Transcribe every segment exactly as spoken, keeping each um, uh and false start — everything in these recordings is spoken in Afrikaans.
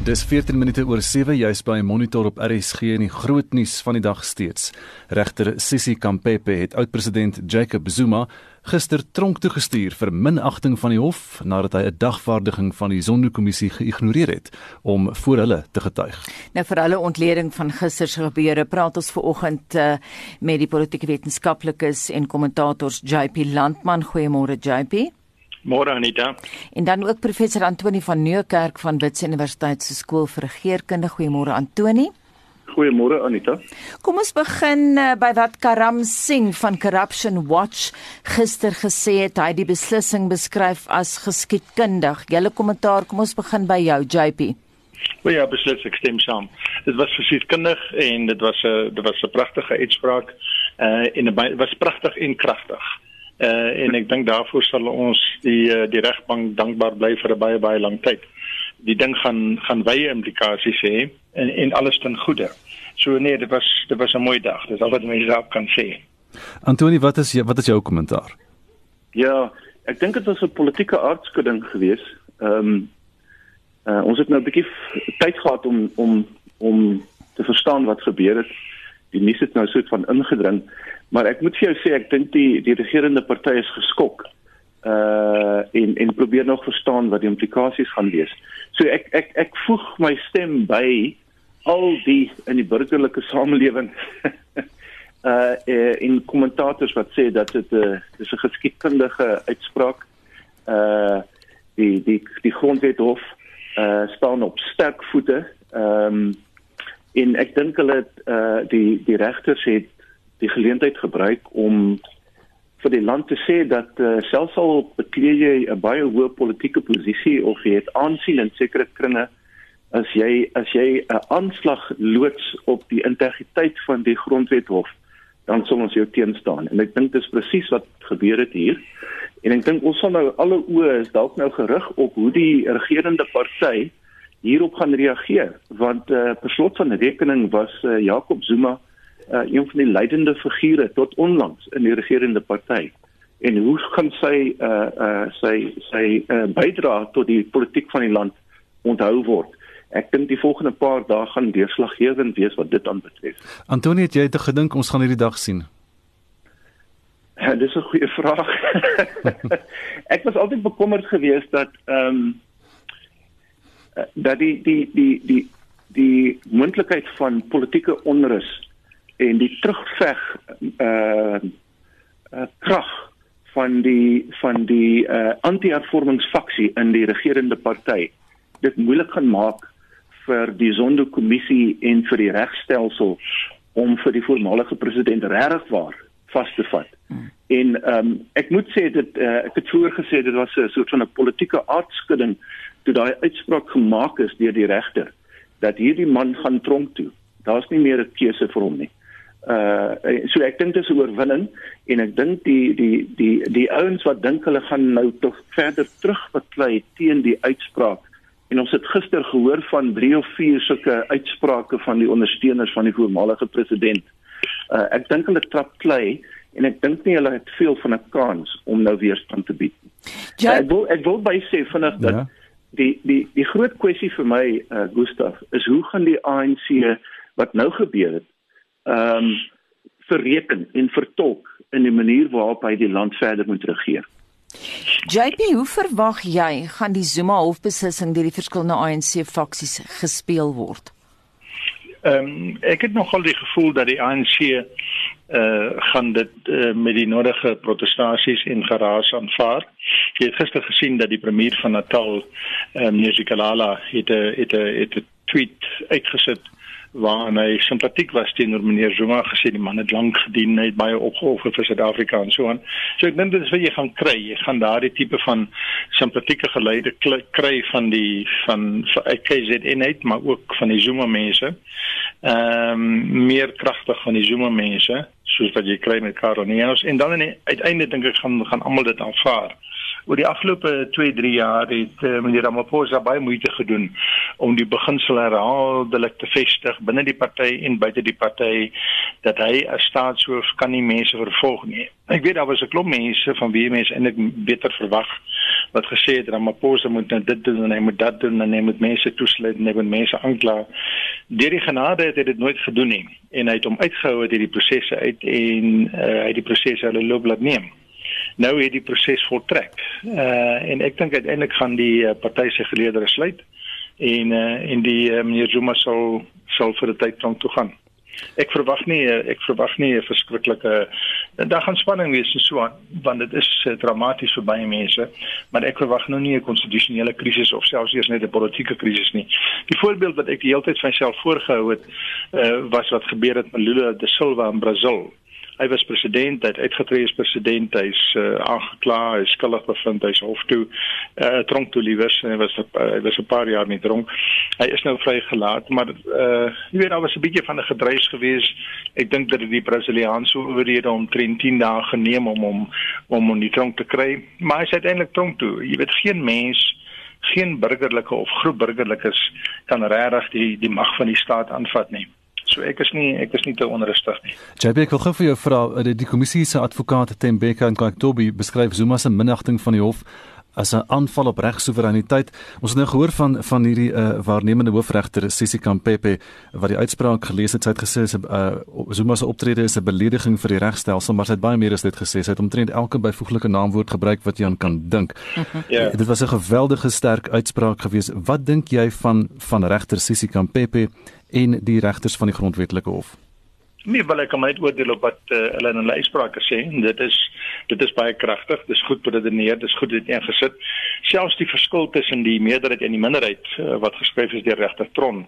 Dis veertien minute oor sewe, juis by Monitor op R S G en die groot nuus van die dag steeds. Regter Sisi Kampepe het oud-president Jacob Zuma gister tronk toegestuur vir minagting van die hof nadat hy 'n dagvaardiging van die Zondo-kommissie geïgnoreer het om voor hulle te getuig. Nou vir hulle ontleding van gister se gebeure praat ons vanoggend uh, met die politieke wetenskaplikes en kommentators J P Landman. Goeiemôre J P. Môre Anita. En dan ook professor Antoni van Nieuwkerk van Wits Universiteit se skool vir regeringskunde. Goeiemôre Antoni. Goeiemôre Anita. Kom ons begin uh, by wat Karam Singh van Corruption Watch gister gesê het. Hy het die beslissing beskryf as geskiedkundig. Julle kommentaar, kom ons begin by jou J P. Well, ja, beslis, ek stem saam. Dit was geskiedkundig en dit was 'n dit was 'n pragtige uitspraak uh, en dit was pragtig en kragtig. Uh, en ek dink daarvoor sal ons die uh, die regbank dankbaar bly vir 'n baie baie lang tyd. Die ding gaan gaan wye implikasies hê en en alles ten goeie. So nee, dit was dit was 'n mooi dag. Dis al wat mense daarop kan sê. Antoni, wat is wat is jou kommentaar? Ja, ek dink dit was 'n politieke aardskudding geweest. Ehm um, uh, ons het nou 'n bietjie tyd gehad om om om te verstaan wat gebeur het. Die nuus het nou soort van ingedring. Maar ek moet vir jou sê, ek dink die die regerende party is geskok uh en en probeer nog verstaan wat die implikasies gaan wees. So ek ek ek voeg my stem by al die in die burgerlike samelewing uh en kommentators wat sê dat dit 'n uh, dis 'n geskiedkundige uitspraak. Uh die die die grondwethof uh staan op sterk voete. Ehm um, en ek dink hulle uh die die regters het die geleentheid gebruik om vir die land te sê dat uh, selfs al bekleed jy 'n baie hoë politieke posisie of jy het aansien in sekere kringe, as jy as jy 'n aanslag loods op die integriteit van die grondwethof, dan sal ons jou teenstaan. En ek dink dis presies wat gebeur het hier. En ek dink ons sal nou alle oë is dalk nou gerig op hoe die regerende party hierop gaan reageer, want uh, per slot van rekening was uh, Jacob Zuma Uh, een van die leidende figure tot onlangs in die regerende party. En hoe gaan sy uh, uh, sy sy uh, bydra tot die politiek van die land onthou word? Ek dink die volgende paar dae gaan deurslaggewend wees wat dit aanbetref. Antoni, het jy te gedink ons gaan hierdie dag sien? Ja, dis 'n goeie vraag. Ek was altyd bekommerd geweest dat ehm um, dat die die die die die moontlikheid van politieke onrus en die terugveg uh, uh, krag van die van die uh, anti-hervormingsfaksie in die regerende party dit moeilik gaan maak vir die Zondo-kommissie en vir die regstelsel om vir die voormalige president regtig waar vas te vat. Hmm. En um, ek moet sê dit uh, ek het vroeër gesê dit was 'n soort van 'n politieke aardskudding toe daai uitspraak gemaak is deur die regter dat hierdie man gaan tronk toe. Daar's nie meer 'n keuse vir hom nie. Uh so ek dink dis 'n oorwinning en ek dink die die die die ouens wat dink hulle gaan nou tog verder terugbeklei teen die uitspraak en ons het gister gehoor van drie of vier sulke uitsprake van die ondersteuners van die voormalige president. Uh ek dink hulle trap klei en ek dink nie hulle het veel van 'n kans om nou weerstand te bied. Ja. Ek wil ek wil by sê vinnig dat ja. die die die groot kwessie vir my uh Gustaf is hoe gaan die A N C wat nou gebeur het ehm um, verreken en vertolk in die manier waarop hy die land verder moet regeer. J P, hoe verwag jy gaan die Zuma hofbeslissing deur die verskillende A N C faksies gespeel word? Ehm um, ek het nogal die gevoel dat die A N C uh, gaan dit uh, met die nodige protestasies en geraas aanvaar. Jy het gister gesien dat die premier van Natal, uh, meneer Zikalala, het 'n het 'n het 'n tweet uitgesit waarin hy sympathiek was teenoor meneer Zuma, gesê die man het lank gedien, hy het baie opgeoffer vir Suid-Afrika en so aan. So ek dink dit is wat jy gaan kry. Jy gaan daardie tipe van sympathieke geleide kry van die van K Z N uit, maar ook van die Zuma mense. Ehm um, meer kragtig van die Zuma mense, soos wat jy kry met Karonianos. En dan in die, uiteindelik dink ek gaan gaan almal dit aanvaar. Oor die afgelope twee, drie jaar het uh, meneer Ramaphosa baie moeite gedoen om die beginsel herhaaldelik te vestig binne die party en buite die party dat hy as staatshoof kan nie mense vervolg nie. Ek weet daar was 'n klomp mense van wie mense eintlik beter verwag wat gesê het Ramaphosa moet nou dit doen en hy moet dat doen en hy moet mense toesluit en hy moet mense aankla. Deur die genade het hy dit nooit gedoen nie en hy het hom uitgehou uit hierdie prosesse uit en uh, hy het die prosesse hulle loop laat neem. Nou het die proses voltrek uh, en ek dink uiteindelik gaan die uh, party se geleedere sluit en uh, en die uh, meneer Zuma sal sal vir 'n tyd tronk toe gaan. Ek verwag nie ek verwag nie 'n verskriklike daar gaan spanning wees en so aan want dit is uh, dramaties vir baie mense, maar ek verwag nou nie 'n konstitusionele krisis of selfs eers net 'n politieke krisis nie. Die voorbeeld wat ek die hele tyd van myself voorgehou het uh, was wat gebeur het met Lula da Silva in Brasil. Hy was president, hy het uitgetree as president, hy is uh, aangekla, hy is skuldig bevind, hy is hof toe, uh, tronk toe liewers, en hy was, uh, hy was 'n paar jaar nie dronk. Hy is nou vrygelaat, maar uh, jy weet, daar was 'n bietjie van 'n gedruis gewees. Ek dink dat die Brasiliaanse owerhede omtrent tien dae geneem om hom om hom die tronk te kry, maar hy is uiteindelik tronk toe. Jy weet, geen mens, geen burgerlike of groep burgerlikes kan regtig die die mag van die staat aanvat nie. So ek is nie ek is nie te onrustig nie. J B, ek wil gou vir jou vra, die, die kommissie se advokaat Tembeka en Kaktobi beskryf Zuma se minagting van die hof as 'n aanval op regssoewereiniteit. Ons het nou gehoor van van hierdie uh, waarnemende hoofregter Sisi Kampepe wat die uitspraak gelees het. Sy het gesê sy uh, Zuma se optrede is 'n belediging vir die regstelsel, maar sy het baie meer as dit gesê. Sy het omtrent elke byvoeglike naamwoord gebruik wat jy aan kan dink. Ja. Dit was 'n geweldige sterk uitspraak gewees. Wat dink jy van van regter Sisi Kampepe en die regters van die grondwetlike hof? Nee, wel ek kan net oordeel op wat uh, hulle in hulle uitsprake sê. Dit is dit is baie kragtig, dit is goed beredeneer, dit is goed dit ingesit. Selfs die verskil tussen die meerderheid en die minderheid uh, wat geskryf is deur regter Tron.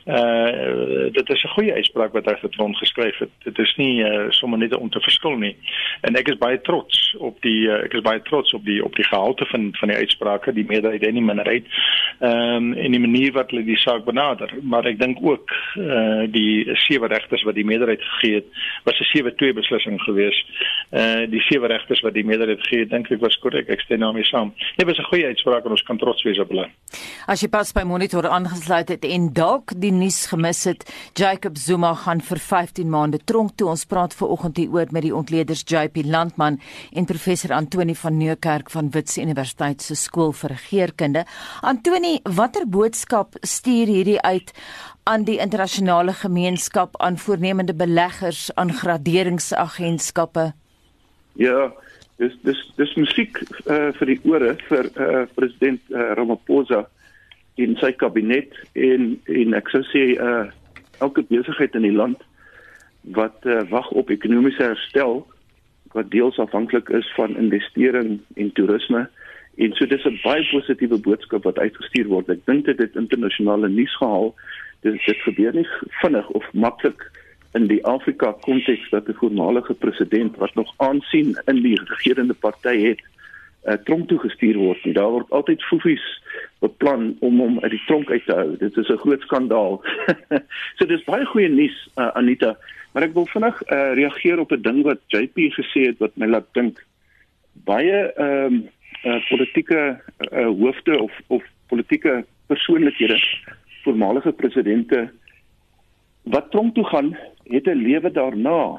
Uh dit is 'n goeie uitspraak wat regter Tron geskryf het. Dit is nie uh, sommer net om te verskil nie. En ek is baie trots op die uh, ek is baie trots op die op die gehalte van van die uitsprake, die meerderheid en die minderheid. Ehm um, en die manier wat hulle die saak benader. Maar ek dink ook uh die sewe regters wat die meerderheid gegee het, was 'n sewe twee beslissing gewees. Uh die sewe regters wat die meerderheid gegee het, dink ek was korrek. Ek stem daarmee saam. Dit was 'n goeie uitspraak en ons kan trots wees op hulle. As jy pas by Monitor aangesluit het en dalk die nuus gemis het, Jacob Zuma gaan vir vyftien maande tronk toe. Ons praat vanoggend hieroor met die ontleeders J P Landman en professor Antoni van Nieuwkerk van Wits Universiteit se skool vir regeringskunde. Antoni, watter boodskap stuur hierdie uit aan die internasionale gemeenskap, aan voornemende beleggers, aan graderingsagentskappe? Ja, dis dis dis musiek uh, vir die ore vir uh, president uh, Ramaphosa en sy kabinet en en ek sou sê uh, elke besigheid in die land wat uh, wag op ekonomiese herstel wat deels afhanklik is van investering en toerisme. En so dis 'n baie positiewe boodskap wat uitgestuur word. Ek dink dit het internasionale nuus gehaal. Dit dit gebeur nie vinnig of maklik in die Afrika konteks dat 'n voormalige president wat nog aansien in die regerende party het, uh, tronk toe gestuur word. En daar word altyd foefies beplan om hom uit die tronk uit te hou. Dit is 'n groot skandaal. So dis baie goeie nuus, uh, Anita. Maar ek wil vinnig uh, reageer op 'n ding wat J P gesê het wat my laat dink. Baie ehm um, uh, politieke uh, hoofde of of politieke persoonlikhede, voormalige presidente wat tronk toe gaan, het 'n lewe daarna.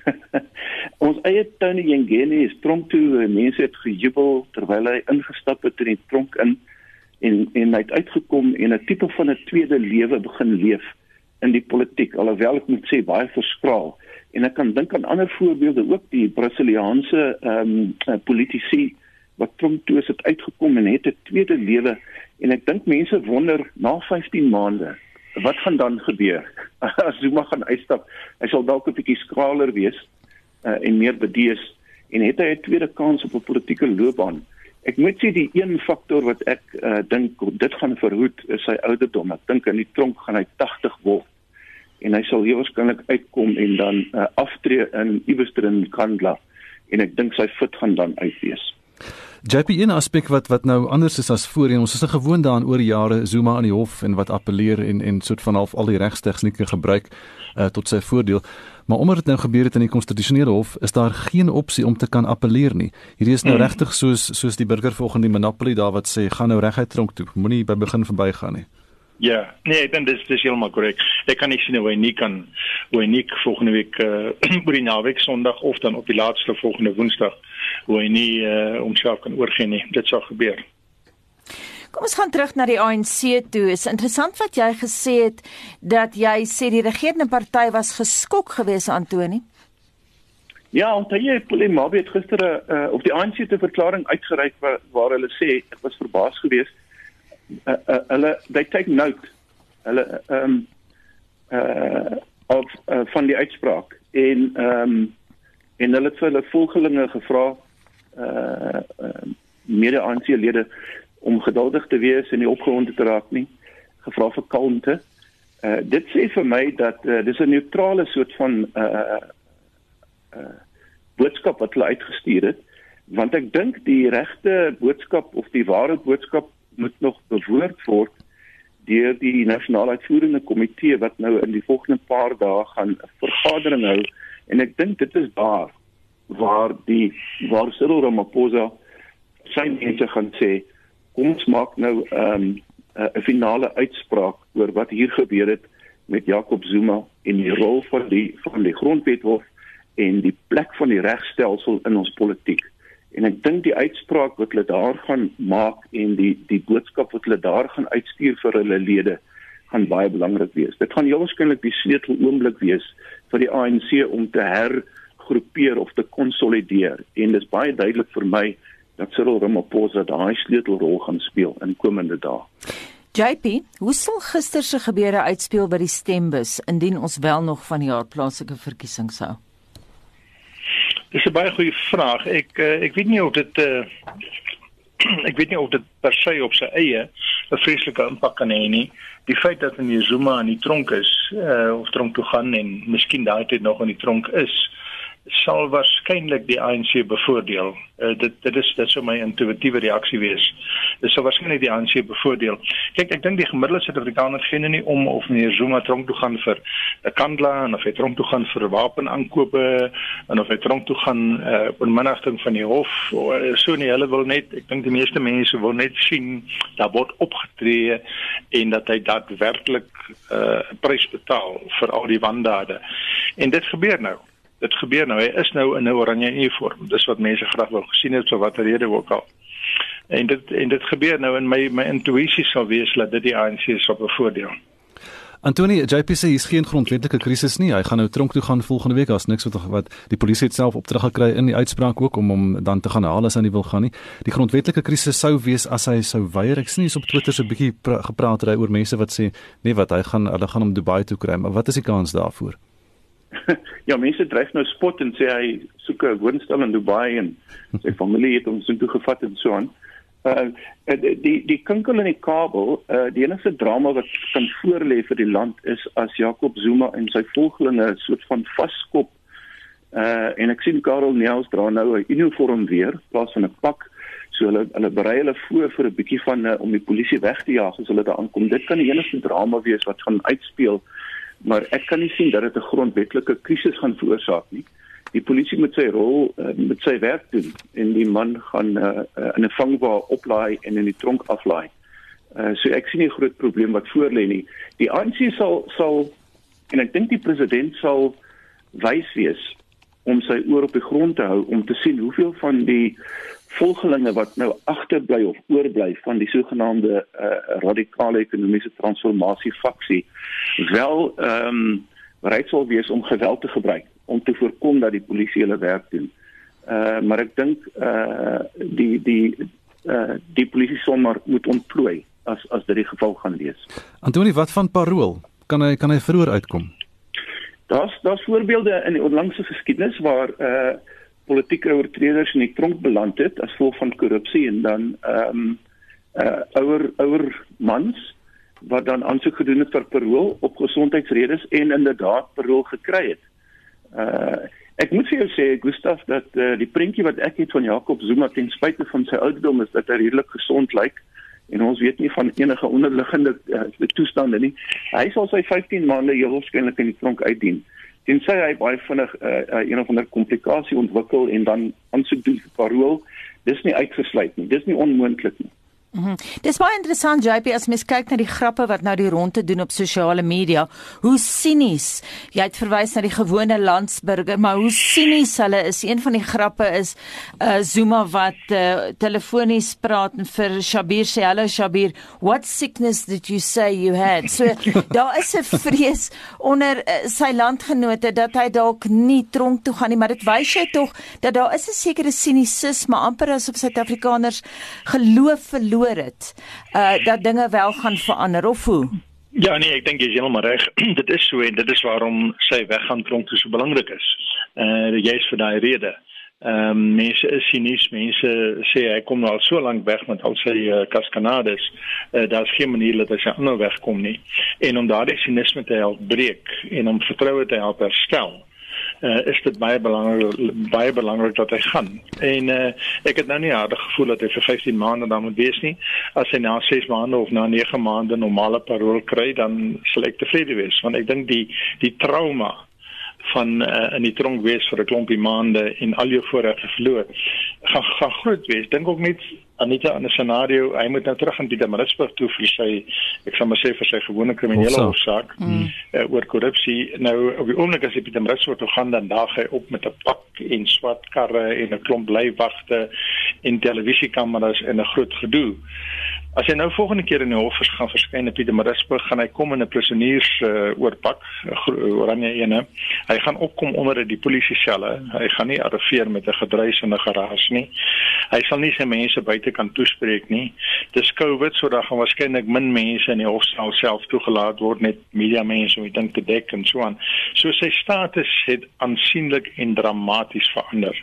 Ons eie Tony Yengeni is tronk toe, mense het gejubel terwyl hy ingestap het in die tronk in en en hy het uitgekom en 'n tipe van 'n tweede lewe begin leef in die politiek, alhoewel ek moet sê baie verskraal. En ek kan dink aan ander voorbeelde ook, die Brasiliaanse ehm um, politici wat tronk toe is het uitgekom en het 'n tweede lewe. En ek dink mense wonder na vyftien maande, wat gaan dan gebeur? As Zuma gaan uitstap, hy sal dalk 'n bietjie skraler wees uh, en meer bedees en het hy 'n tweede kans op 'n politieke loopbaan. Ek moet sê die een faktor wat ek uh, dink dit gaan verhoed is sy ouderdom. Ek dink in die tronk gaan hy tagtig word en hy sal heel waarskynlik uitkom en dan uh, aftree in iewers in Kandla en ek dink sy fit gaan dan uitwees. J P, een aspek wat wat nou anders is as voorheen, ons is nou gewoond daaraan oor jare Zuma aan die hof en wat appeleer en en soort van half al die regstegnieke gebruik uh, tot sy voordeel. Maar omdat dit nou gebeur het in die konstitusionele hof, is daar geen opsie om te kan appeleer nie. Hierdie is nou hmm. regtig soos soos die burger volgens die Monopoly daar wat sê gaan nou reguit tronk toe, moenie by begin verbygaan nie. Ja, nee, ek dink dis dis heeltemal korrek. Ek kan nie sien hoe hy nie kan hoe hy nie volgende week uh, oor die naweek Sondag of dan op die laatste volgende Woensdag hoe hy nie uh, homself kan oorgee nie. Dit sal gebeur. Kom ons gaan terug na die A N C toe. Is interessant wat jy gesê het, dat jy sê die regerende party was geskok geweest, Antoni. Ja, onthou jy, Polemabie het gister uh, op die A N C te verklaring uitgereik waar, waar hulle sê, ek was verbaas geweest, uh, uh, hulle, they take note, hulle, um, uh, of, uh, van die uitspraak, en, um, en hulle het vir hulle volgelinge gevra, uh, uh, mede-A N C-lede, om geduldig te wees en nie opgewonde te raak nie, gevra vir kalmte. Uh, dit sê vir my dat uh, dis 'n neutrale soort van uh, uh, boodskap wat hulle uitgestuur het, want ek dink die regte boodskap of die ware boodskap moet nog bewoord word deur die nasionale uitvoerende komitee wat nou in die volgende paar dae gaan 'n vergadering hou, en ek dink dit is daar waar die waar Cyril Ramaphosa sy mense gaan sê, kom ons maak nou 'n um, uh, finale uitspraak oor wat hier gebeur het met Jacob Zuma en die rol van die van die grondwethof en die plek van die regstelsel in ons politiek. En ek dink die uitspraak wat hulle daar gaan maak en die die boodskap wat hulle daar gaan uitstuur vir hulle lede gaan baie belangrik wees. Dit gaan heel waarskynlik die sleutel oomblik wees vir die A N C om te hergroepeer of te konsolideer. En dit is baie duidelik vir my dat Cyril Ramaphosa daai sleutelrol gaan speel in komende dae. J P, hoe sal gister se gebeure uitspeel by die stembus indien ons wel nog van die jaar plaaslike verkiesings hou? Dis 'n baie goeie vraag. Ek uh, ek weet nie of dit uh, ek weet nie of dit per se op sy eie 'n vreeslike impak kan hê nie. Die feit dat meneer Zuma in die tronk is, uh, of tronk toe gaan en miskien daai tyd nog in die tronk is, sal waarskynlik die A N C bevoordeel. Uh, dit dit is dit sou my intuïtiewe reaksie wees. Dit sou waarskynlik die A N C bevoordeel. Kyk, ek dink die gemiddelde Suid-Afrikaner gee nie om of meneer Zuma tronk toe gaan vir 'n kandelaar en of hy tronk toe gaan vir wapenaankope en of hy tronk toe gaan uh, op 'n minagting van die hof. Uh, so nie, hulle wil net, ek dink die meeste mense wil net sien dat word opgetree en dat hy daadwerklik 'n uh, prys betaal vir al die wandade. En dit gebeur nou. Dit gebeur nou, hy is nou in 'n oranje uniform. Dis wat mense graag wil gesien het, vir watter rede ook al. En dit en dit gebeur nou, en my my intuïsie sal wees dat dit die A N C sal bevoordeel. Antoni, J P sê hier's geen grondwetlike krisis nie. Hy gaan nou tronk toe gaan volgende week. Daar's niks wat wat die polisie het self opdrag gekry in die uitspraak ook om hom dan te gaan haal as hy nie wil gaan nie. Die grondwetlike krisis sou wees as hy sou weier. Ek sien hier op Twitter so 'n bietjie gepraat oor mense wat sê nee, wat hy gaan hulle gaan hom Dubai toe kry, maar wat is die kans daarvoor? Ja, mense dryf nou spot en sê hy soek 'n woonstel in Dubai en sy familie het hom so toe gevat en so aan. Uh, die die kinkel in die kabel, uh, die enigste drama wat kan voorlê vir die land is as Jacob Zuma en sy volgelinge 'n soort van vaskop. Uh, en ek sien Karel Nels dra nou 'n uniform weer, in plaas van 'n pak. So hulle hulle berei hulle voor vir 'n bietjie van uh, om die polisie weg te jaag as hulle daar aankom. Dit kan die enigste drama wees wat gaan uitspeel. Maar ek kan nie sien dat dit 'n grondwetlike krisis gaan veroorsaak nie. Die polisie moet sy rol, uh, moet sy werk doen en die man gaan uh, uh, in 'n vangwa oplaai en in die tronk aflaai. Uh, so ek sien nie 'n groot probleem wat voorlê nie. Die A N C sal sal en ek dink die president sal wys wees om sy oor op die grond te hou om te sien hoeveel van die volgelinge wat nou agterbly of oorbly van die sogenaamde uh, radikale ekonomiese transformasie faksie wel ehm um, bereid sal wees om geweld te gebruik om te voorkom dat die polisie hulle werk doen. Uh, maar ek dink uh, die die uh, die polisie sommer moet ontplooi as as dit die geval gaan wees. Antoni, wat van parol? Kan hy kan hy vroeër uitkom? Daar's daar's voorbeelde in die onlangse geskiedenis waar uh, politieke oortreders in die tronk beland het as gevolg van korrupsie en dan ehm um, uh, ouer ouer mans wat dan aansoek gedoen het vir parol op gesondheidsredes en inderdaad parol gekry het. Uh, ek moet vir jou sê, Gustaf, dat uh, die prentjie wat ek het van Jacob Zuma ten spyte van sy ouderdom is dat hy redelik gesond lyk en ons weet nie van enige onderliggende uh, toestande nie. Hy sal sy vyftien maande heel waarskynlik in die tronk uitdien. Tensy hy baie vinnig uh, uh, een of ander komplikasie ontwikkel en dan aansoek doen vir parol, dis nie uitgesluit nie, dis nie onmoontlik nie. Mm-hmm. Dis baie interessant, J P, as mens kyk na die grappe wat nou die ronde doen op sosiale media, hoe sinies, jy het verwys na die gewone landsburger, maar hoe sinies hulle is. Een van die grappe is uh, Zuma wat uh, telefonies praat en vir Shabir sê, hallo Shabir, what sickness did you say you had? So, daar is 'n vrees onder uh, sy landgenote dat hy dalk nie tronk toe gaan nie, maar dit wys jy tog dat daar is 'n sekere sinisisme, amper asof Suid-Afrikaners geloof verloor het, uh, dat dinge wel gaan verander, of hoe? Ja, nee, ek dink jy is heeltemal reg. Dit is so en dit is waarom sy weggaan tronk so belangrik is. Uh, juist vir daai rede. Ehm um, mense is sinies, mense sê hy kom nou al so lank weg met al sy uh, kaskanades, uh, daar's geen manier dat hy sy ander wegkom nie. En om daardie sinisme te help breek en om vertroue te help herstel, Uh, is dit baie belangrik, baie belangrik dat hy gaan. En uh, ek het nou nie harde gevoel dat hy vir vyftien maande dan moet wees nie. As hy na ses maande of na nege maande normale parol kry, dan sal ek tevrede wees. Want ek dink die, die trauma van uh, in die tronk wees vir 'n klompie maande en al jou voorregte verloor, gaan, gaan groot wees. Dink ook net, Anita, aan 'n scenario, hy moet nou terug in Pietermaritzburg toe vir sy, ek sal maar sê vir sy gewone kriminele hofsaak mm. uh, oor korrupsie. Nou, op die oomblik as hy Pietermaritzburg toe gaan, dan daag hy op met 'n pak en swart karre en 'n klomp bleiwagte en televisiekameras en 'n groot gedoe. As hy nou volgende keer in die hof gaan verskyn in Pietermaritzburg, gaan hy kom in 'n prisoniers uh, oorpak, oranje ene. Hy gaan opkom onder die polisieselle. Hy gaan nie arriveer met 'n gedruis en 'n geraas nie. Hy sal nie sy mense buite kan toespreek nie. Dis COVID, so daar gaan waarskynlik min mense in die hofsaal self toegelaat word, net media mense om die ding te dek en so aan. So sy status het aansienlik en dramaties verander.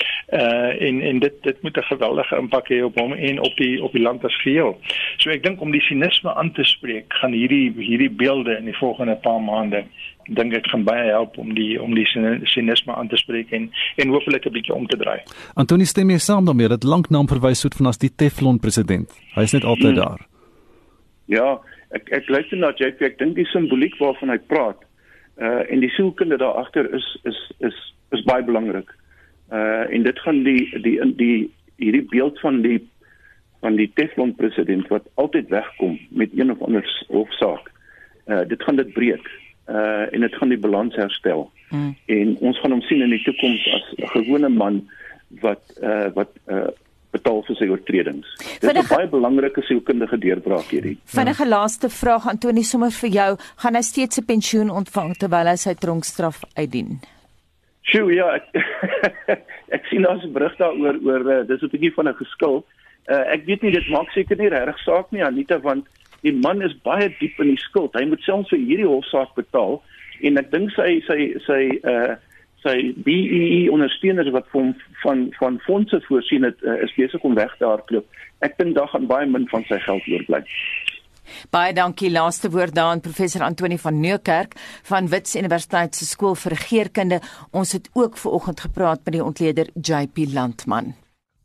Uh, en en dit dit moet 'n geweldige impak hê op hom en op die op die land as geheel. So ek dink om die sinisme aan te spreek, gaan hierdie hierdie beelde in die volgende paar maande, dink ek gaan baie help om die om die sinisme aan te spreek en en hopelik 'n bietjie om te draai. Antonie, stem jy saam daarmee dat lank naam verwys word van as die Teflon president? Hy is net altyd hmm. daar. Ja, ek ek luister na J P, ek dink die simboliek waarvan hy praat, uh en die sielkunde daar agter is is is is baie belangrik. Uh, en dit gaan die die die hierdie beeld van die van die Teflon president wat altyd wegkom met een of ander hofsaak. Uh, dit gaan dit breek. Uh, en dit gaan die balans herstel. Mm. En ons gaan hom sien in die toekoms as 'n gewone man wat uh, wat uh, betaal vir sy oortredings. Dit is 'n baie belangrike sielkundige deurbraak hierdie. Vinnige laaste vraag, Antonie, sommer vir jou. Gaan hy steeds 'n pensioen ontvang terwyl hy sy tronkstraf uitdien? Sjoe, ja, ek, ek sien daar's 'n berig daaroor, oor, uh, dis 'n bietjie van 'n geskil. Uh, ek weet nie, dit maak seker nie regtig saak nie, Anita, want die man is baie diep in die skuld. Hy moet selfs vir hierdie hofsaak betaal, en ek dink sy, sy, sy, uh, sy B E E ondersteuners wat van, van, van fondse voorsien het, uh, is besig om weg te hardloop. Ek dink daar gaan baie min van sy geld oorbly. Baie dankie. Laaste woord daar aan professor Antonie van Nieuwkerk van Wits Universiteit se skool vir regeringskunde. Ons het ook vanoggend gepraat met die ontleder J P Landman.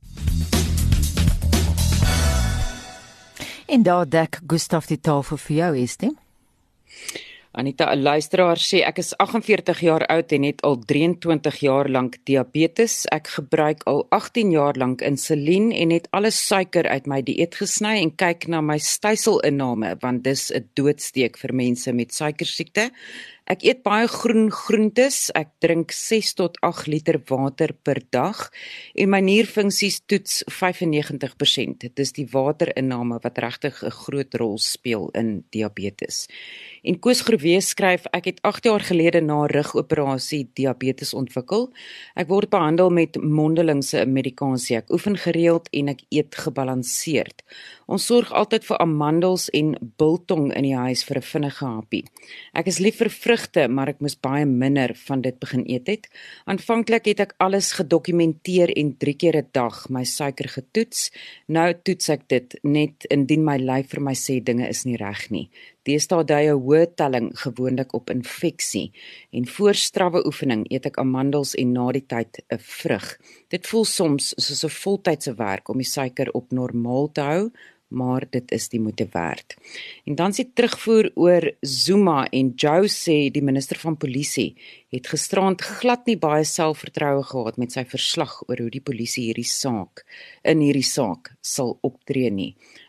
En daar dek Gustaf die tafel vir jou, Estie. Anita, 'n luisteraar sê ek is agt en veertig jaar oud en het al drie en twintig jaar lank diabetes. Ek gebruik al agttien jaar lank insulien en het alle suiker uit my dieet gesny en kyk na my styselinname want dis 'n doodsteek vir mense met suikersiekte. Ek eet baie groen groentes, ek drink ses tot agt liter water per dag en my nierfunksies toets vyfennegentig persent. Dit is die waterinname wat regtig 'n groot rol speel in diabetes. En Koos Groewe skryf, ek het agt jaar gelede na rugoperasie diabetes ontwikkel. Ek word behandel met mondelingse medikasie. Ek oefen gereeld en ek eet gebalanseerd. Ons sorg altyd vir amandels en biltong in die huis vir 'n vinnige happie. Ek is lief vir vrugte, maar ek moes baie minder van dit begin eet het. Aanvanklik het ek alles gedokumenteer en drie keer 'n dag my suiker getoets. Nou toets ek dit net indien my lyf vir my sê dinge is nie reg nie. Deesdae dui 'n hoë telling gewoonlik op infeksie en voor strawwe oefening eet ek amandels en na die tyd 'n vrug. Dit voel soms soos 'n voltydse werk om die suiker op normaal te hou, maar dit is die moeite werd. En dan sê terugvoer oor Zuma en Joe sê die minister van polisie het gisterand glad nie baie selfvertroue gehad met sy verslag oor hoe die polisie hierdie saak in hierdie saak sal optree nie.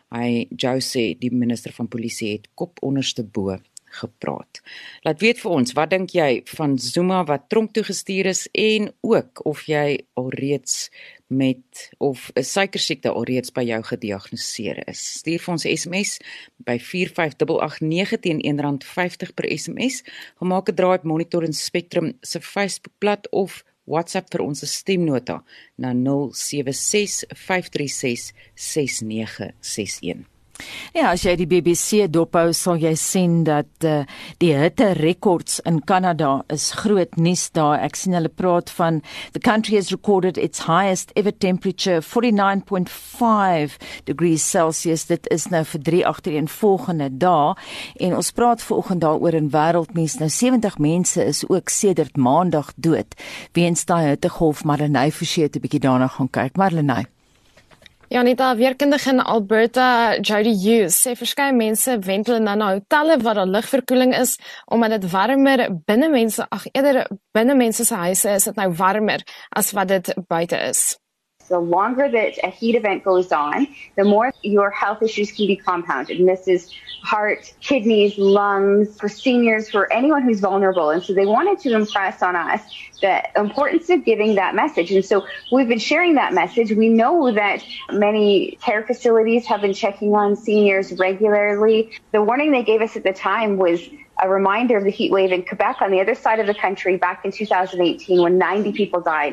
Hy Joe sê die minister van polisie het kop onderste bo gepraat. Laat weet vir ons, wat dink jy van Zuma wat tronk toegestuur is en ook of jy alreeds met of 'n suikersiekte alreeds by jou gediagnoseer is. Stuur vir ons 'n S M S by vier vyf agt agt nege teen een rand vyftig per S M S. Gemaak 'n draai op Monitor en Spectrum se Facebookblad of WhatsApp vir ons stemnota na nul sewe ses vyf drie ses ses nege ses een. Ja, as jy die B B C dophou, sal jy sien dat uh, die hitte rekords in Kanada is groot nuus daar. Ek sien hulle praat van the country has recorded its highest ever temperature, forty-nine point five degrees Celsius. Dit is nou vir drie agtereenvolgende dae. En ons praat vanoggend daaroor in wêreldnuus. Nou sewentig mense is ook sedert maandag dood weens daai hittegolf. Marlenae Forsie het 'n bietjie daarna gaan kyk. Marlenae. Ja, net daar weerkundige in Alberta, Jody Hughes, sê verskeie mense wentel na na hotelle waar daar ligverkoeling is, omdat dit warmer binne mense, ag eerder binne mense se huise is dit nou warmer as wat dit buite is. The longer that a heat event goes on, the more your health issues can be compounded. And this is heart, kidneys, lungs, for seniors, for anyone who's vulnerable. And so they wanted to impress on us the importance of giving that message. And so we've been sharing that message. We know that many care facilities have been checking on seniors regularly. The warning they gave us at the time was a reminder of the heat wave in Quebec on the other side of the country back in two thousand eighteen when ninety people died.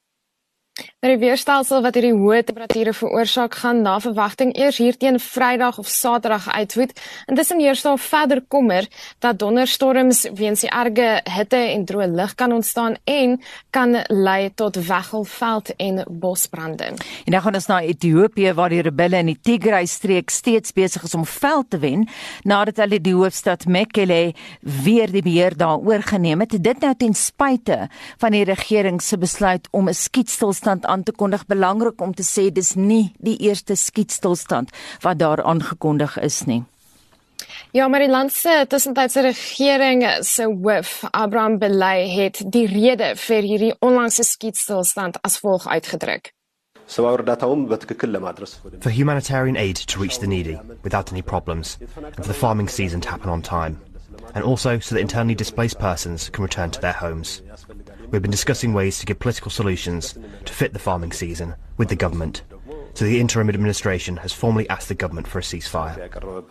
Die weerstelsel wat hierdie hoë temperature veroorsaak gaan na verwagting eers hier teen Vrydag of Saterdag uitwoed. Intussen heers daar verder kommer dat donderstorms weens die erge hitte en droë lug kan ontstaan en kan lei tot weggelveld en bosbrande. En dan gaan ons na Ethiopië waar die rebelle in die Tigray-streek steeds besig is om veld te wen nadat hulle die hoofstad Mekele weer die beheer daar oorgeneem het. Dit nou ten spyte van die regering se besluit om 'n skietstilstand aan te kondig. Belangrik om te sê dis nie die eerste skietstilstand wat daar aangekondig is nie. Ja, maar die land se tussentydse regering se hoof, Abraham Belay, het die rede vir hierdie onlangse skietstilstand as volg uitgedruk. For humanitarian aid to reach the needy without any problems, and for the farming season to happen on time, and also so that internally displaced persons can return to their homes. We've been discussing ways to give political solutions to fit the farming season with the government, so the interim administration has formally asked the government for a ceasefire.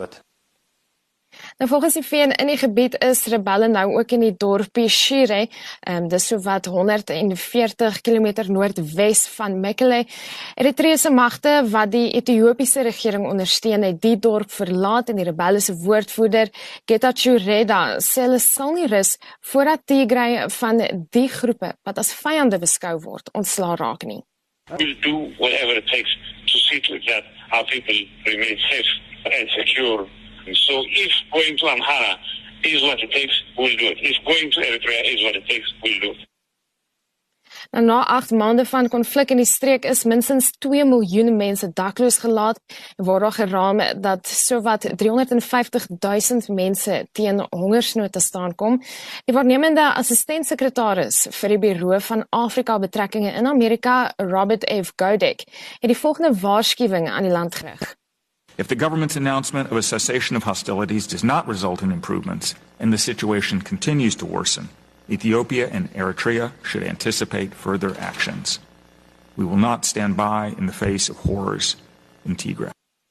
Nou volgens die V N in die gebied is rebelle nou ook in die dorpie Shire, um, dis so wat honderd veertig kilometer noordwes van Mekele. Eritreëse magte wat die Ethiopiese regering ondersteun het die dorp verlaat en die rebelle se woordvoerder Getachew Reda sê hulle sal nie rus voordat Tigray van die groepe wat as vyande beskou word ontslaa raak nie. We'll do whatever it takes to see to it that our people remain safe and secure. So if going to Amhara is what it takes, we'll do it. If going to Eritrea is what it takes, we'll do it. Nou, na agt maande van konflik in die streek is minstens twee miljoen mense dakloos gelaat en word daar geraam dat sowat driehonderdvyftig duisend mense teen hongersnood te staan kom. Die waarnemende assistent-sekretaris vir die Buro van Afrika Betrekkinge in Amerika, Robert F. Godek, het die volgende waarskuwing aan die land gerig. If the government's announcement of a cessation of hostilities does not result in improvements and the situation continues to worsen, Ethiopia and Eritrea should anticipate further actions. We will not stand by in the face of horrors in Tigray.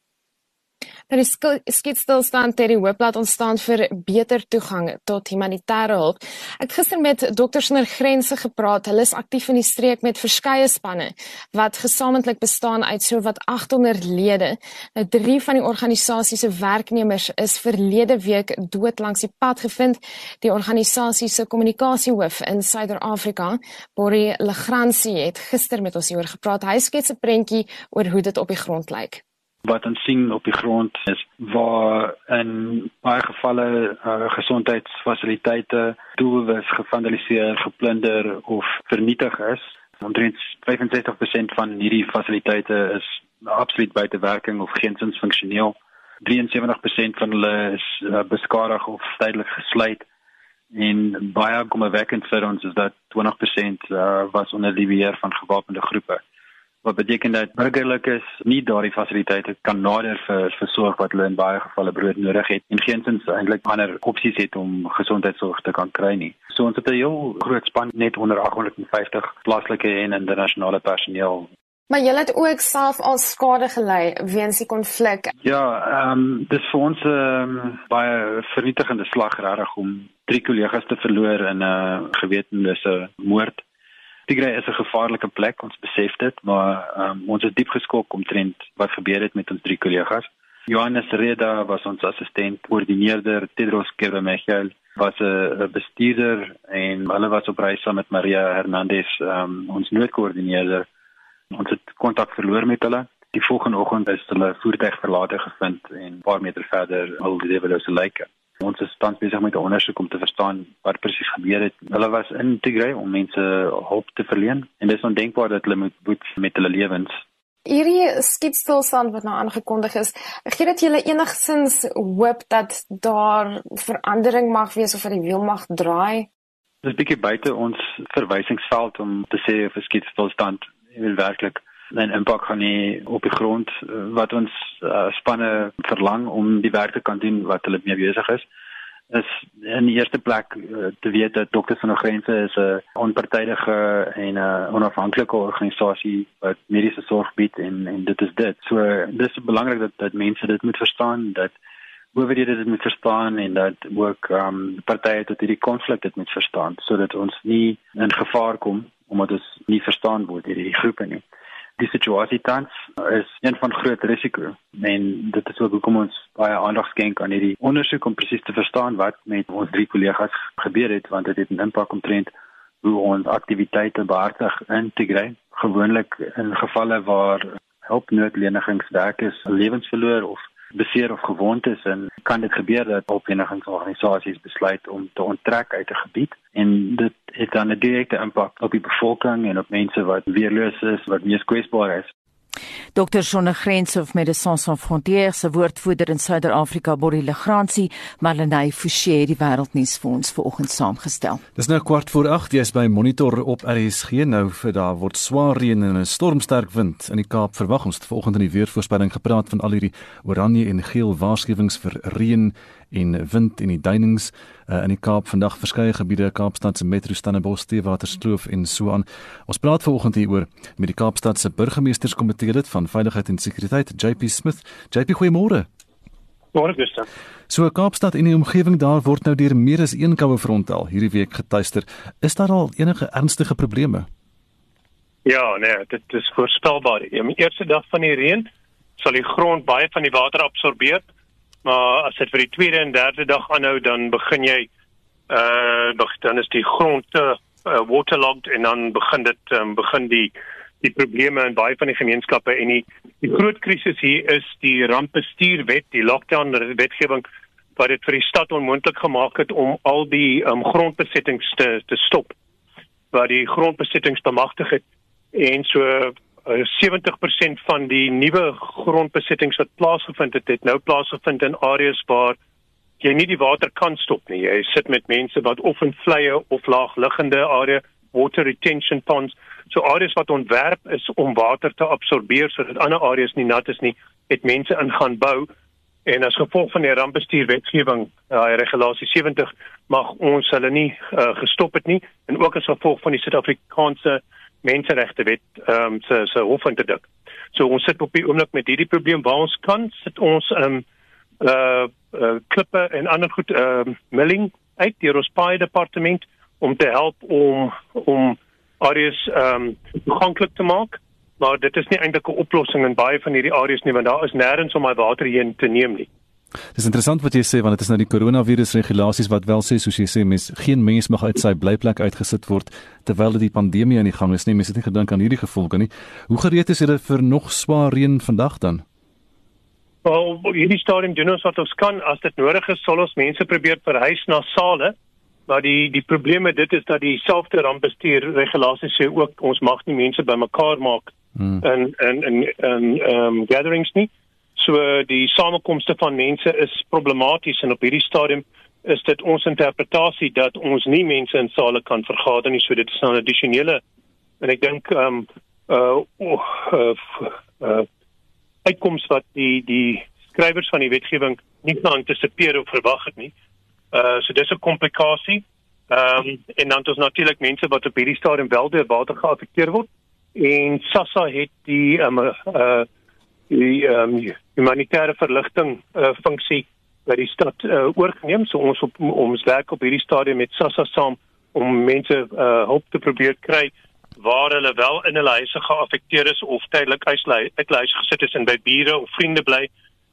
Nou die skietstilstand het die hoop laat ontstaan vir beter toegang tot humanitêre hulp. Ek het gister met Dokters Sonder Grense gepraat. Hulle is aktief in die streek met verskeie spanne wat gesamentlik bestaan uit so wat agthonderd lede. Nou drie van die organisasie se werknemers is verlede week dood langs die pad gevind. Die organisasie se kommunikasiehoof in Suider-Afrika, Borrie Legrandsie, het gister met ons hieroor gepraat. Hy skets 'n prentjie oor hoe dit op die grond lyk. Wat ons sien op die grond is waar in baie gevalle uh, gesondheidsfasiliteite doelbewus gevandaliseer, geplunder of vernietig is. Omtrent vyfensestig persent van hierdie fasiliteite is absoluut buite werking of geensins funksioneel. drieënsewentig persent van hulle is uh, beskadig of tydelik gesluit. En baie kommerwekkend vir ons is dat twintig persent uh, was onder die beheer van gewapende groepe. Wat beteken dat burgerlikes nie daardie fasiliteite kan nader vir versorg wat hulle in baie gevalle brood nodig het en geensins eintlik ander opsies het om gesondheidsorg te kan kry nie. So ons het 'n heel groot span net onder agt honderd vyftig plaaslike en internasionale personeel. Maar julle het ook self al skade gelei weens die konflik. Ja, ehm um, dis vir ons 'n um, baie vernietigende slag regtig om drie kollegas te verloor in 'n uh, gewetenlose moord. Tigray is 'n gevaarlike plek, ons besef dit, maar um, ons is diep geskok omtrent wat gebeur het met ons drie kollegas. Johannes Reda was ons assistent koördineerder, Tedros Kebremechel was 'n bestuurder en hulle was op reis saam met Maria Hernandez, um, ons noodkoördineerder. Ons het kontak verloor met hulle. Die volgende oggend is hulle voertuig verlate gevind en 'n paar meter verder al die lewelose lyke. Ons is tans besig met 'n ondersoek om te verstaan wat presies gebeur het. Hulle was in Tigray om mense hulp te verleen en dit is ondenkbaar dat hulle moet boet met hulle lewens. Hierdie skietstilstand wat nou aangekondig is, gee dit julle enigstens hoop dat daar verandering mag wees of dat die wiel mag draai? Dit is 'n bietjie buite ons verwysingsveld om te sê of 'n skietstilstand wil werklik 'n impak gaan hê op die grond wat ons uh, spanne verlang om die werk te kan doen wat hulle mee besig is. Is in die eerste plek uh, te weet dat Dokters Sonder Grense is 'n onpartydige en 'n uh, onafhanklike organisasie wat mediese sorg bied en en dit is dit. So dis belangrik dat dat mense dit moet verstaan, dat owerhede dit moet verstaan en dat ook um, partye tot hierdie konflik dit moet verstaan sodat ons nie in gevaar kom omdat ons nie verstaan word deur hierdie groepe nie. Die situasie tans is een van groot risiko en dit is ook hoekom ons baie aandag skenk aan hierdie ondersoek om presies te verstaan wat met ons drie kollegas gebeur het, want dit het 'n impak omtrent hoe ons aktiwiteite behartig in Tigray. Gewoonlik in gevalle waar hulpnoodlenigingswerkers lewens verloor of beseer of gewond is en kan dit gebeur dat hulplenigingsorganisasies besluit om te onttrek uit 'n gebied en dit het dan 'n direkte impak op die bevolking en op mense wat weerloos is, wat mees kwesbaar is. Dokters Sonder Grense of Médecins Sans Frontières se woordvoerder in Suider-Afrika, Borrie Legrandsie, Marlenae Forsie, die wêreldnuus vir ons vanoggend saamgestel. Dis nou kwart voor agt, jy's by Monitor op R S G. Nou vir daar word swaar reën en 'n stormsterk wind in die Kaap verwag. Ons het vanoggend in die weervoorspelling gepraat van al hierdie oranje en geel waarskuwings vir reën en wind en die duinings uh, in die Kaap vandag verskeie gebiede, Kaapstad se Metro, Stellenbosch, Theewaterskloof en so aan. Ons praat vanoggend hieroor met die Kaapstad se burgemeesterskomitee lid van Veiligheid en Sekuriteit, J P Smith. J P, goeiemôre. Môre, Gustav. So Kaapstad en die omgewing daar word nou deur meer as een koue front al hierdie week getuister. Is daar al enige ernstige probleme? Ja, nee, dit is voorspelbaar. In die eerste dag van die reën sal die grond baie van die water absorbeer. Maar as dit vir die tweede en derde dag aanhou, dan begin jy, uh, dan is die grond uh, waterlogged en dan begin dit, um, begin die, die probleme in baie van die gemeenskappe. En die, die groot krisis hier is die rampbestuurwet, die lockdown wetgewing, wat dit vir die stad onmoontlik gemaak het om al die um, grondbesittings te, te stop, wat die grondbesittings bemagtig het. En so sewentig persent van die nuwe grondbesittings wat plaasgevind het, het nou plaasgevind in areas waar jy nie die water kan stop nie. Jy sit met mense wat of in vleie of laagliggende area, water retention ponds, so areas wat ontwerp is om water te absorbeer sodat ander areas nie nat is nie, het mense in gaan bou. En as gevolg van die rampbestuurwetgewing, uh, regulasie sewentig, mag ons hulle nie uh, gestop het nie, en ook as gevolg van die Suid-Afrikaanse Menseregtewet um, se se hofinterdik. So ons sit op die oomblik met hierdie probleem waar ons kan, sit ons um, uh, uh, klippe en ander goed uh, milling uit deur ons paai departement om te help om om areas um, toeganklik te maak, maar dit is nie eintlik 'n oplossing in baie van hierdie areas nie, want daar is nêrens om my water heen te neem nie. Dit is interessant wat jy sê, want dit is nou die coronavirus regulasies wat wel sê, soos jy sê, mens, geen mens mag uit sy blyplek uitgesit word terwyl die pandemie aan die gang is nie. Mens het nie gedink aan hierdie gevolge nie. Hoe gereed is julle vir nog swaar reën vandag dan? Wel, hierdie stadium doen ons wat ons kan. As dit nodig is, sal ons mense probeer verhuis na sale, maar die die probleem met dit is dat dieselfde rampbestuur regulasies sê ook ons mag nie mense bymekaar maak hmm. in in in in um, gatherings nie. So die samekomste van mense is problematies en op hierdie stadium is dit ons interpretasie dat ons nie mense in sale kan vergader nie, so dit is nou 'n addisionele, en ek dink um, uh, uh, uh, uh, uitkoms wat die die skrywers van die wetgewing nie geantisipeer of verwag het nie. Uh, so dis 'n komplikasie. Um, en dan het ons natuurlik mense wat op hierdie stadium wel deur water geaffekteer word. En SASSA het die um, uh, die um, humanitêre verligting uh, funksie by die stad uh, oorgeneem. So ons op, ons werk op hierdie stadium met SASSA saam om mense uh, hulp te probeer kry waar hulle wel in hulle huise geaffekteer is of tydelik uit hulle huis gesit is en by bure of vriende bly.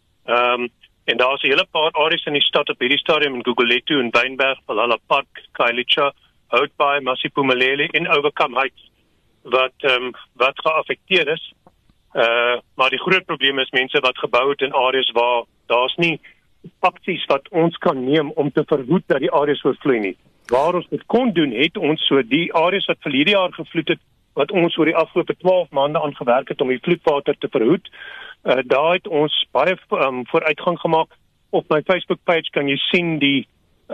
Um, en daar is 'n hele paar areas in die stad op hierdie stadium in Gugulethu en Wynberg, Valhalla Park, Khayelitsha, Houtbaai, Masipumalele en Overcome Heights wat um, wat geaffekteer is. Uh, maar die groot probleem is mense wat gebou het in areas waar daar's nie aksies wat ons kan neem om te verhoed dat die areas oorvloei nie. Waar ons dit kon doen, het ons so die areas wat vir hierdie jaar gevloed het, wat ons oor die afgelope twaalf maande aan gewerk het om die vloedwater te verhoed, uh, daar het ons baie um, vooruitgang gemaak. Op my Facebook page kan jy sien die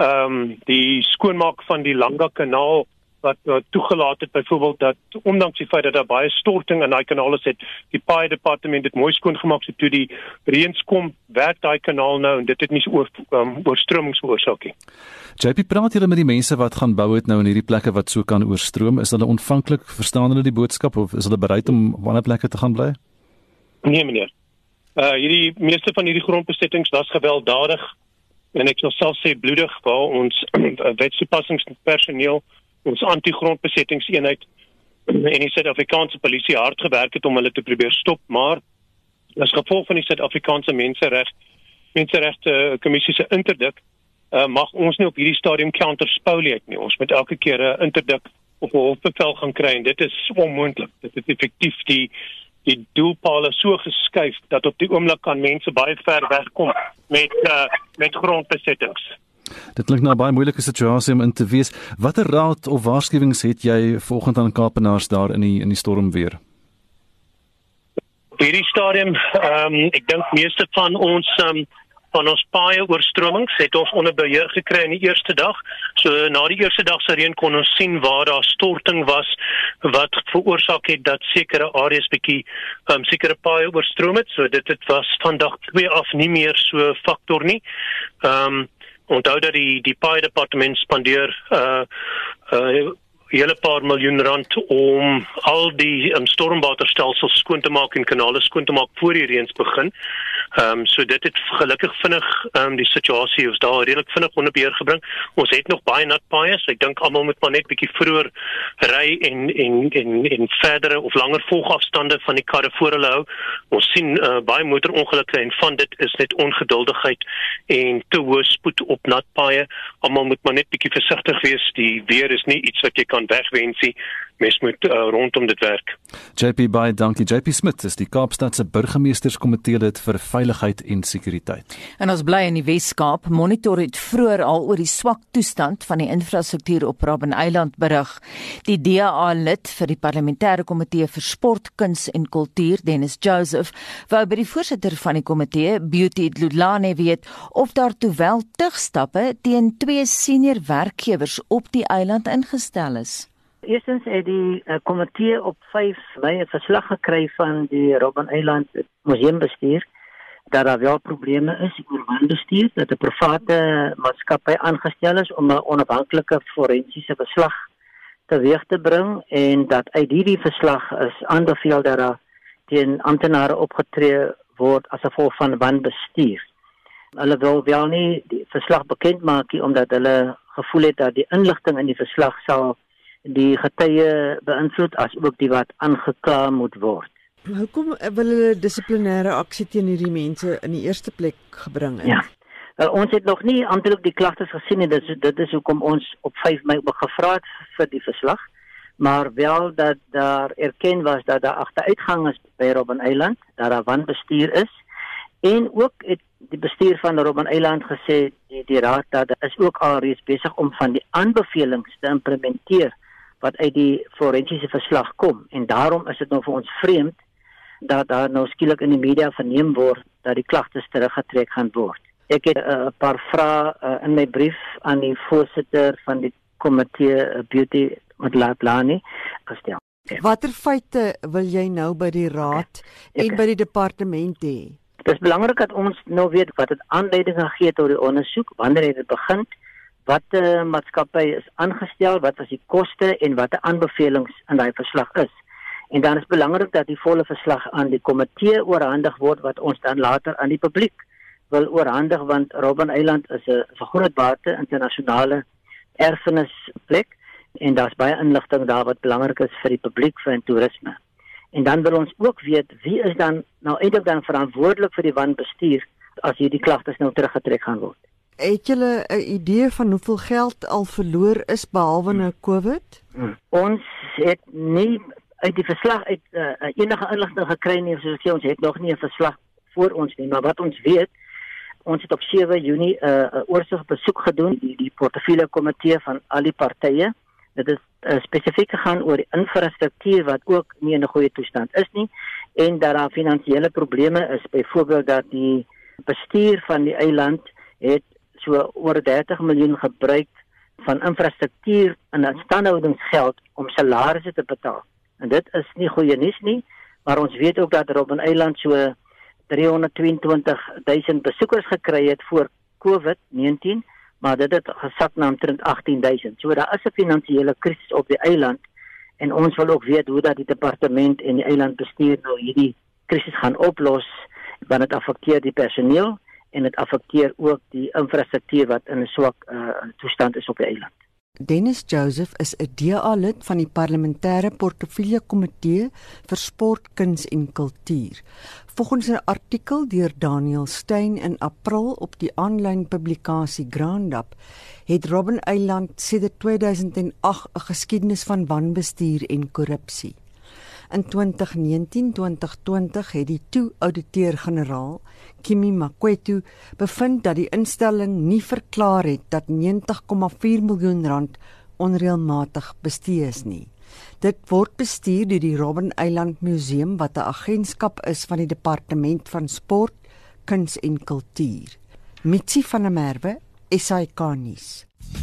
um, die skoonmaak van die Langa kanaal wat uh, toegelaat het, byvoorbeeld dat ondanks die feit dat daar baie storting in daai kanaal is, het die paai departement dit mooi skoongemaak, so toe die reëns kom, werk daai kanaal nou en dit het nie so oor, um, oorstromings veroorsaak nie. J P, praat julle met die mense wat gaan bou het nou in hierdie plekke wat so kan oorstroom? Is hulle ontvanklik, verstaan hulle die boodskap of is hulle bereid om op ander plekke te gaan bly? Nee meneer. Uh, hierdie meeste van hierdie grondbesettings was gewelddadig en ek sal self sê bloedig, waar ons wetstoepassingspersoneel, ons anti-grondbesettingseenheid en die Suid-Afrikaanse polisie hard gewerk het om hulle te probeer stop, maar as gevolg van die Suid-Afrikaanse menseregte menseregte kommissie se interdik uh, mag ons nie op hierdie stadium counter-spoliate nie. Ons moet elke keer 'n interdik op 'n hofbevel gaan kry en dit is onmoontlik. Dit het effektief die die doelpale so geskuif dat op die oomblik kan mense baie ver wegkom met uh, met grondbesettings. Dit klink na 'n baie moeilike situasie om in te wees. Watter raad of waarskuwings het jy volgende aan Kaapenaars daar in die in die stormweer? Op hierdie stadium, um, ek dink meeste van ons um, van ons paaie oorstromings het ons onder beheer gekry in die eerste dag. So na die eerste dag se reën kon ons sien waar daar storting was wat veroorsaak het dat sekere areas bietjie um, sekere paaie oorstroom het. So dit het was van dag twee af nie meer so faktor nie. Um, Onthou dat die die paai departement spandeer uh uh hele paar miljoen rand om al die um, stormwaterstelsels skoon te maak en kanale skoon te maak voor die reëns begin. Um, so dit het gelukkig vinnig um, die situasie is daar redelik vinnig onder beheer gebring. Ons het nog baie nat paaie, so ek dink almal moet maar net bietjie vroeër ry en en en en verdere of langer volgafstande van die karre voor hulle hou. Ons sien uh, baie motorongelukke en van dit is net ongeduldigheid en te hoë spoed op nat paaie. Almal moet maar net bietjie versigtig wees. Die weer is nie iets wat jy kan wegwensie. Mens moet uh, rondom dit werk. J P baie dankie. J P Smit is die Kaapstad se burgemeesterskomitee lid vir veiligheid en sekuriteit. En ons bly in die Wes-Kaap. Monitor het vroeër al oor die swak toestand van die infrastruktuur op Robben Eiland berig. Die D A lid vir die parlementêre komitee vir sport, kuns en kultuur, Dennis Joseph, wou by die voorsitter van die komitee, Beauty Dludlane, weet of daar toe wel tugstappe teen twee senior werkgewers op die eiland ingestel is. Eerstens het die uh, komitee op vyf Mei 'n verslag gekry van die Robben Eiland museumbestuur dat daar wel probleme is oor wanbestuur, dat 'n private maatskappy aangestel is om 'n onafhanklike forensiese verslag teweeg te bring en dat uit hierdie verslag is aanbeveel dat daar teen amptenare opgetree word as gevolg van wanbestuur. Hulle wil wel nie die verslag bekend maak nie omdat hulle gevoel het dat die inligting in die verslag sal die getuie beïnvloed as ook die wat aangekla moet word. Hoekom wil hulle dissiplinêre aksie teen hierdie mense in die eerste plek gebring het? Ja. Wel, ons het nog nie amptelik die klagtes gesien en dit is, dit is hoekom ons op vyf Mei ook gevra het vir die verslag, maar wel dat daar erken was dat daar agteruitgang is by Robben Eiland, dat daar wanbestuur is en ook het die bestuur van Robben Eiland gesê die, die raad dat is ook alreeds besig om van die aanbevelings te implementeer wat uit die forensiese verslag kom en daarom is dit nou vir ons vreemd dat daar nou skielik in die media verneem word dat die klagtes teruggetrek gaan word. Ek het 'n uh, paar vrae uh, in my brief aan die voorsitter van die komitee uh, Beauty Dludlane gestel. Watter feite wil jy nou by die raad en by die departement hê? Dit is belangrik dat ons nou weet wat het aanleiding gegee tot die ondersoek, wanneer het dit begin, wat die uh, maatskappy is aangestel, wat was die koste en wat die aanbevelings in daai verslag is. En dan is belangrik dat die volle verslag aan die komitee oorhandig word, wat ons dan later aan die publiek wil oorhandig, want Robben Eiland is 'n groot bate internasionale erfenisplek en daar's baie inligting daar wat belangrik is vir die publiek vir toerisme. En dan wil ons ook weet wie is dan nou eintlik dan verantwoordelik vir die wanbestuur as hierdie klagtes nou teruggetrek gaan word. Het julle 'n idee van hoeveel geld al verloor is behalwe nou COVID? Hmm. Ons het nie uit die verslag uit uh, enige inligting gekry nie, soos ek sê, ons het nog nie 'n verslag voor ons nie, maar wat ons weet, ons het op sewe Junie 'n uh, 'n oorsigbesoek gedoen, die, die portefeulje komitee van al die partye. Dit is uh, spesifiek gegaan oor die infrastruktuur wat ook nie in 'n goeie toestand is nie en dat daar finansiële probleme is, byvoorbeeld dat die bestuur van die eiland het so oor dertig miljoen gebruik van infrastruktuur en instandhoudingsgeld om salarisse te betaal. En dit is nie goeie nuus nie, maar ons weet ook dat Robben Eiland so driehonderdtweeëntwintig duisend besoekers gekry het voor COVID negentien, maar dit het gesak na omtrent agtien duisend. So daar is 'n finansiële krisis op die eiland en ons wil ook weet hoe dat die departement en die eilandbestuur nou hierdie krisis gaan oplos, want dit affekteer die personeel en dit affekteer ook die infrastruktuur wat in 'n swak uh, toestand is op die eiland. Dennis Joseph is 'n D A lid van die parlementêre portefeulje komitee vir sport, kuns en kultuur. Volgens 'n artikel deur Daniel Steyn in April op die aanlyn publikasie Groundup, het Robben Eiland sedert tweeduisend agt 'n geskiedenis van wanbestuur en korrupsie. In twintig negentien twintig twintig het die toe-ouditeur-generaal, Kimi Makwetu, bevind dat die instelling nie verklaar het dat negentig komma vier miljoen rand onreëlmatig bestee is nie. Dit word bestuur deur die Robben Eiland Museum wat 'n agentskap is van die Departement van Sport, Kuns en Kultuur. Mitsi van der Merwe, S A K nuus.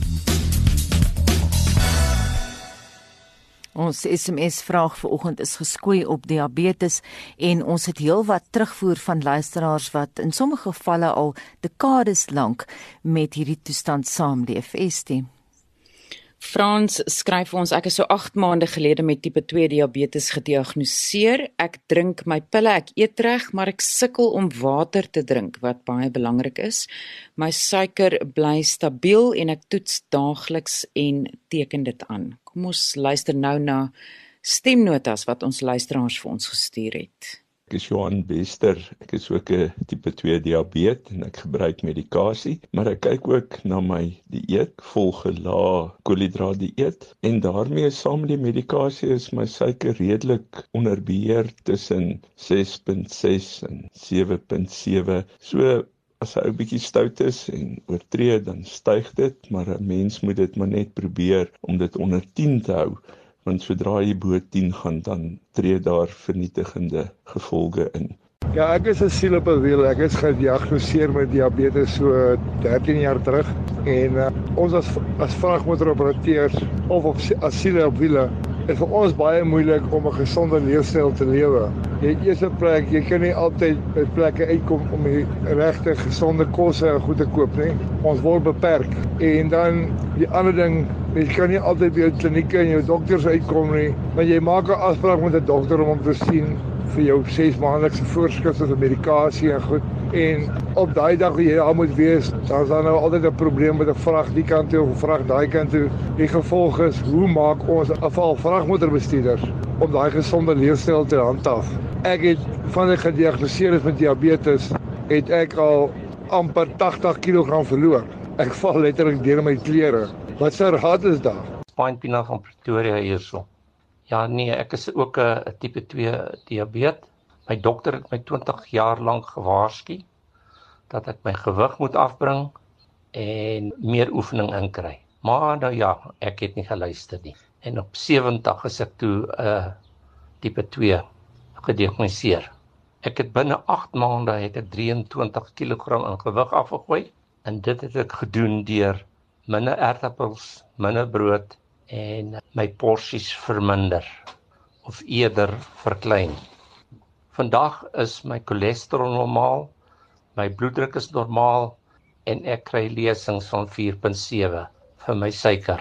Ons S M S-vraag vanoggend is geskoei op diabetes en ons het heelwat terugvoer van luisteraars wat in sommige gevalle al dekades lank met hierdie toestand saamleef. Estie. Frans skryf ons, ek is so agt maande gelede met tipe twee diabetes gediagnoseer. Ek drink my pille, ek eet reg, maar ek sukkel om water te drink, wat baie belangrik is. My suiker bly stabiel en ek toets daagliks en teken dit aan. Kom ons luister nou na stemnotas wat ons luisteraars vir ons gestuur het. Ek is Johan Bester, ek is ook 'n tipe twee diabetes en ek gebruik medikasie, maar ek kyk ook na my dieet, volg 'n lae koolhidraat dieet en daarmee saam met die medikasie is my suiker redelik onder beheer tussen ses komma ses en sewe komma sewe. So as hy 'n bietjie stout is en oortree, dan styg dit, maar 'n mens moet dit maar net probeer om dit onder tien te hou. Want sodra jy bo tien gaan, dan tree daar vernietigende gevolge in. Ja, ek is 'n siel op 'n wiel. Ek is gediagnoseer met diabetes so dertien jaar terug en uh, ons as as vragmotoroperateurs of op as siele op wiele is vir ons baie moeilik om 'n gesonde leefstyl te lewe. Jy eers 'n plek, jy kan nie altyd by plekke uitkom om die regte gesonde kosse en goed te koop nie. Ons word beperk. En dan die ander ding, jy kan nie altyd by 'n kliniek en jou dokters uitkom nie, maar jy maak 'n afspraak met 'n dokter om hom te sien vir jou ses maandelikse voorskrifte vir medikasie en goed. En op daai dag wie jy daar moet wees, dan is daar nou altyd 'n probleem met 'n vrag die kant toe of 'n vrag daai kant toe. Die gevolg is, hoe maak ons afval vragmotorbestuurders om daai gesonde leefstyl te handhaaf? Ek het van ek gediagnoseer is met diabetes, het ek al amper tagtig kilogram verloor. Ek val letterlik deur my klere. Wat se raad is daar? Spine Pina van Pretoria hierso. Ja nee, ek is ook 'n tipe twee diabetes. My dokter het my twintig jaar lank gewaarsku dat ek my gewig moet afbring en meer oefening inkry. Maar nou ja, ek het nie geluister nie. En op sewentig is ek toe 'n uh, tipe twee gediagnoseer. Ek het binne agt maande het ek drieëntwintig kilogram in gewig afgegooi en dit het ek gedoen deur minder aardappels, minder brood en my porsies verminder. of eerder verklein. Vandag is my cholesterol normaal, my bloeddruk is normaal en ek kry lesings van vier punt sewe vir my suiker.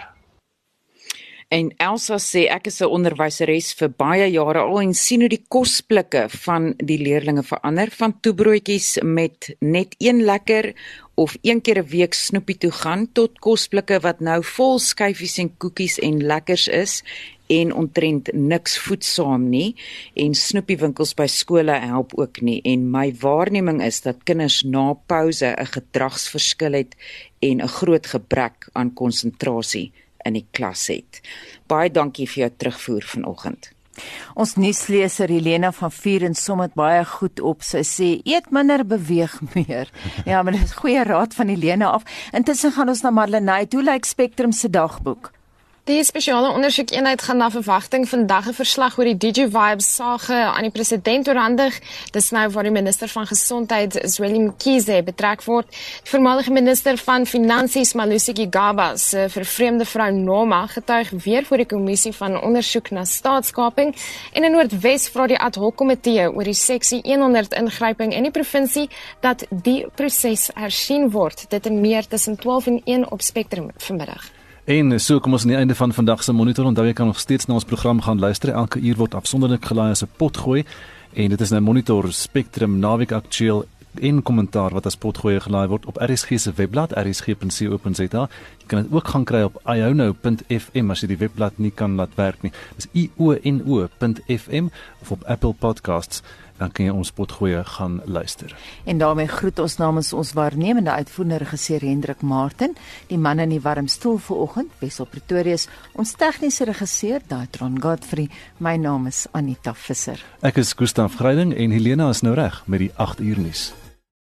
En Elsa sê ek is 'n onderwyseres vir baie jare al en sien hoe die kosblikke van die leerlinge verander, van toebroodjies met net een lekker of een keer 'n week snoepie toe gaan, tot kosblikke wat nou vol skyfies en koekies en lekkers is en omtrent niks voedsaam nie, en snoepiewinkels by skole help ook nie, en my waarneming is dat kinders na pouse 'n gedragsverskil het en 'n groot gebrek aan konsentrasie in die klas het. Baie dankie vir jou terugvoer vanoggend. Ons nuusleser Helena van Vuren som dit baie goed op. Sy sê, eet minder, beweeg meer. Ja, maar dit is goeie raad van Helena af. Intussen gaan ons na Marlenae. Hoe lyk Spectrum se dagboek? Die spesiale ondersoekeenheid gaan na verwagting vandag 'n verslag oor die DigiVibes sage aan die president oorhandig. Dis nou waar die minister van Gesondheid, Zweli Mkhize, betrek word. Die voormalige minister van Finansies, Malusi Gigaba, se vervreemde vrou Norma, getuig weer voor die kommissie van ondersoek na staatskaping. En in Noordwes vra die ad hoc komitee oor die seksie honderd ingryping in die provinsie dat die proses hersien word. Dit en meer tussen twaalf en een op Spectrum vanmiddag. En so kom ons aan die einde van vandag se Monitor. Onthou jy kan nog steeds na ons program gaan luister. Elke uur word afsonderlik gelaai as 'n potgooi. En dit is nou Monitor, Spectrum, Naweek Aktueel en kommentaar wat as potgooi gelaai word op R S G se webblad r s g punt co punt z a. Jy kan dit ook gaan kry op i o n o punt f m as jy die webblad nie kan laat werk nie. Dis i o n o punt f m of op Apple Podcasts. Dan kan jy ons potgoeie gaan luister. En daarmee groet ons namens ons waarnemende uitvoerende regisseur Hendrik Martin, die man in die warm stoel vanoggend, Wessel Pretorius, ons tegniese regisseur Daitron Godfrey. My naam is Anita Visser. Ek is Gustaf Greiding en Helena is nou reg met die agt uur nuus.